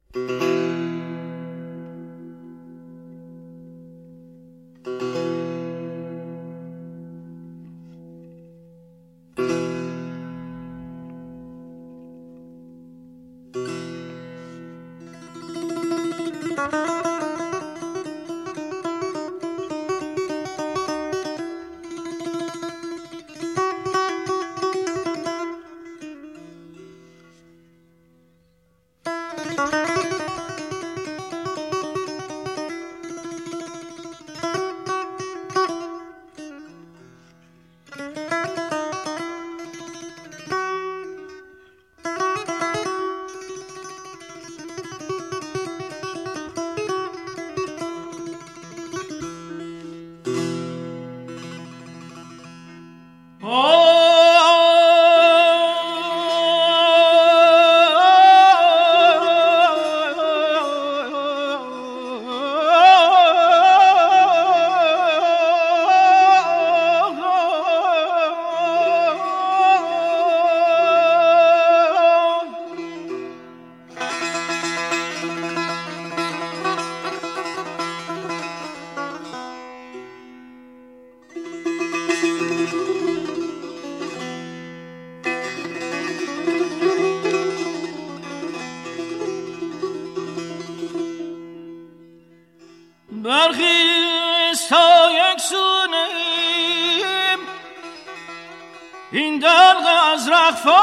برخیز تا یک سونیم این دلق از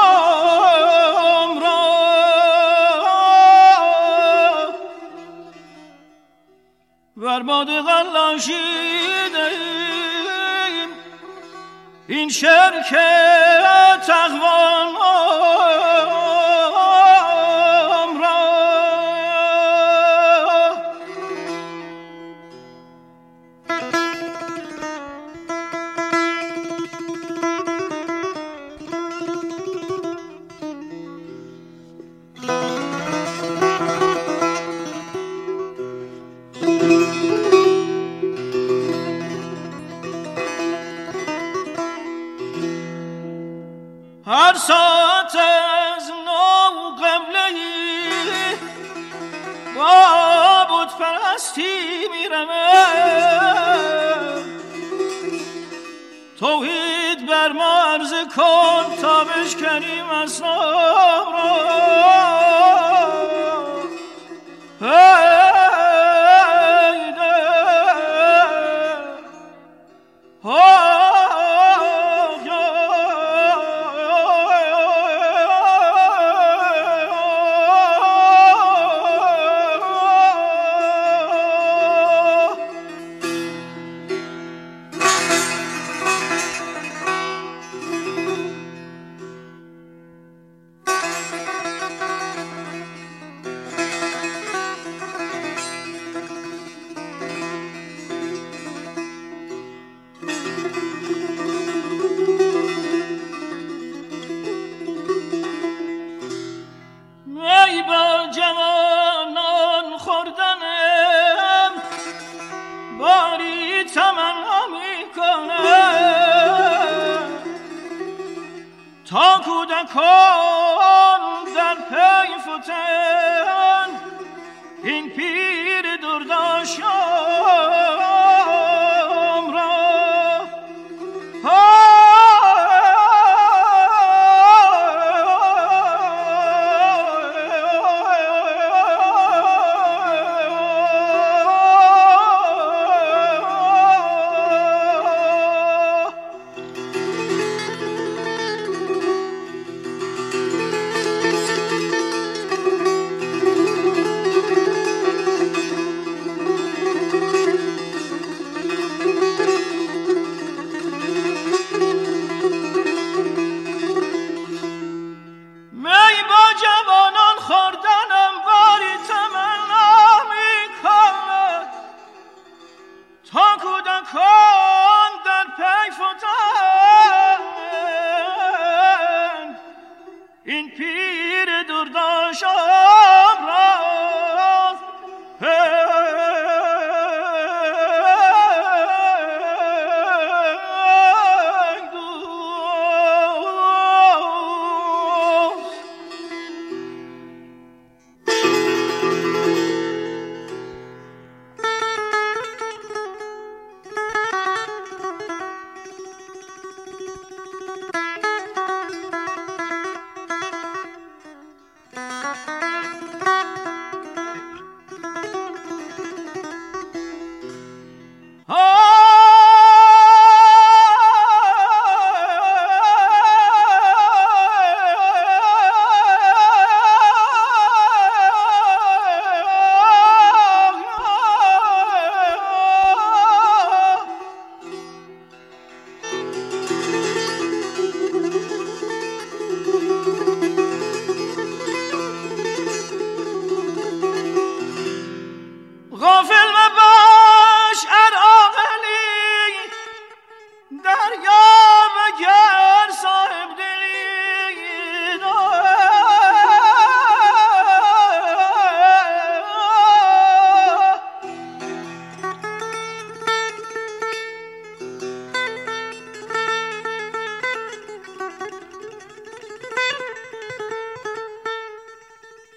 رخفام را بر باد غلاشیدیم این شرک تقوام هر ساعت از نو قبله‌ای با بت پرستی میرمم توحید بر ما عرضه کن تا بشکنیم اصنام را تا کودکان در پی فتن این پیر درداشام را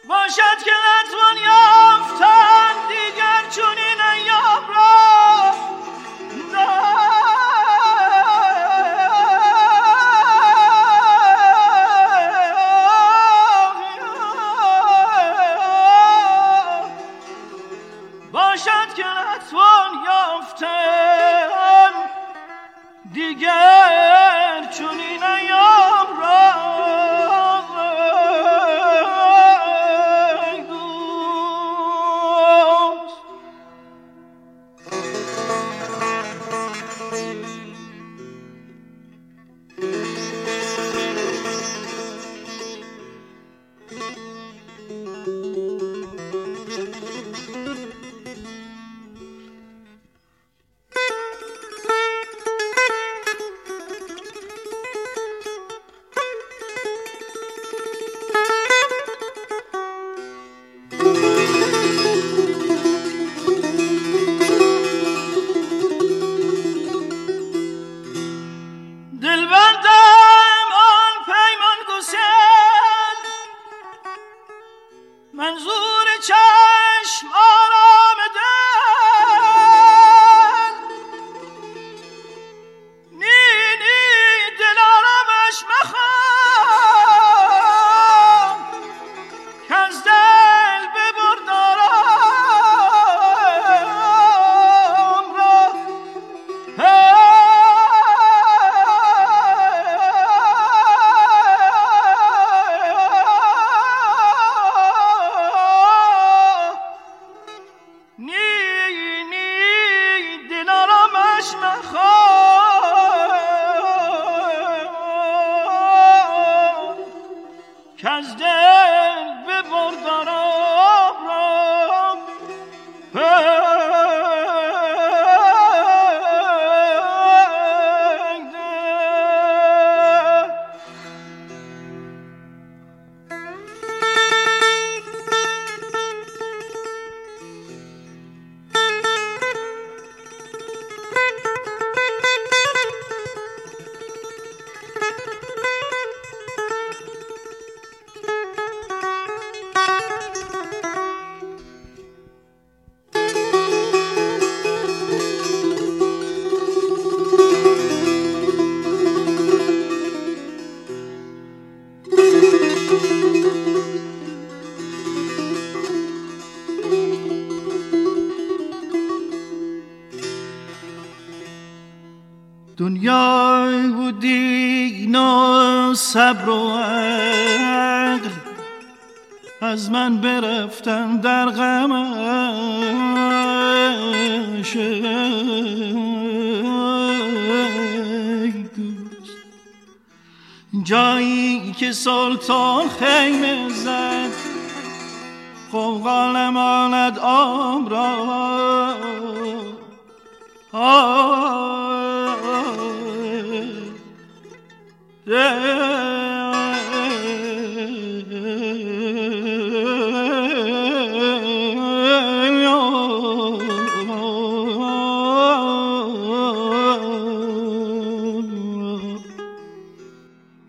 باشد که نتوان یافتن دیگر چنین ایام را باشد که نتوان یافتن دیگر چنین ایام را منظور چشم آرام دل نی نی دل آرامش مخوام که از دل ببرد آرام را که از دل ببرد آرام را دنیا و دین و صبر و عقل از من برفتن در غمش ای دوست جایی که سلطان خیمه زد قوقال ماند آب را